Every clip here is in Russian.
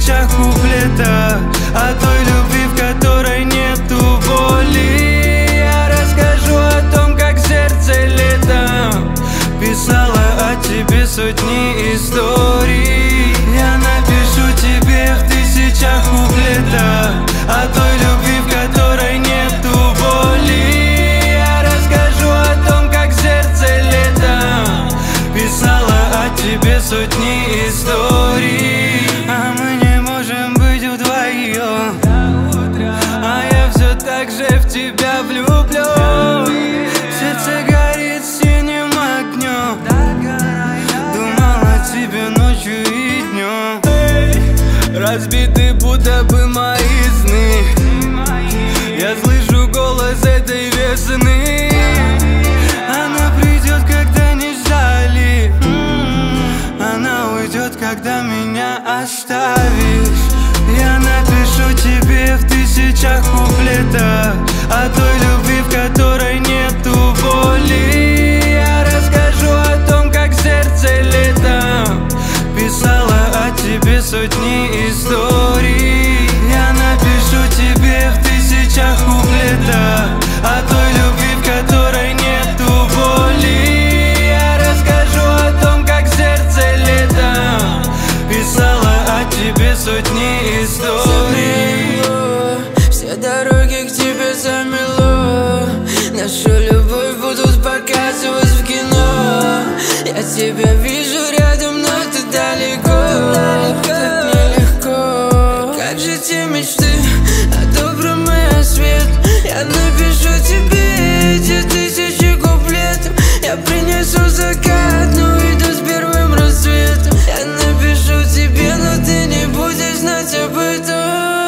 тысячах куплетах о той любви, в которой нету боли. Я расскажу о том, как сердце летом писала о тебе сотни историй. Я напишу тебе в тысячах куплетах о той любви, в которой нету боли. Я расскажу о том, как сердце летом писала о тебе сотни историй. А мы не можем быть вдвоем, а я все так же в тебя влюблен. Сердце горит синим огнем, думал о тебе ночью и днем. Разбиты будто бы мои сны, я слышу голос этой весны. Она придет, когда не ждали, она уйдет, когда меня оставишь. Я напишу тебе в тысячах куплетах о той любви, в которой нету боли. Я расскажу о том, как сердце летом писала о тебе сотни историй. Я напишу тебе в тысячах куплетах о той любви, в которой нету боли. Я расскажу о том, как сердце летом писала о тебе сотни историй. Все дороги к тебе замело, нашу любовь будут показывать в кино. Я тебя вижу рядом, но ты далеко, так нелегко. Как же те мечты о добром и о свет? Я напишу тебе эти тысячи куплетов. Я принесу закат, но уйду с первым рассветом. Я напишу тебе, но ты не будешь знать об этом.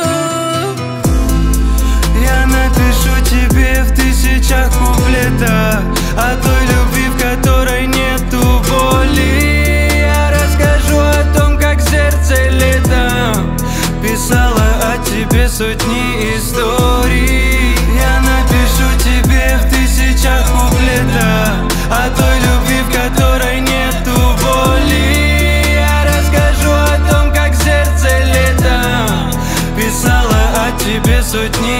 Я напишу тебе в тысячах куплетах о той любви, в которой нету боли. Я расскажу о том, как сердце летом писала о тебе сотни историй. Я напишу тебе в тысячах куплетах о той любви, в которой нету боли. Я расскажу о том, как сердце летом писала о тебе сотни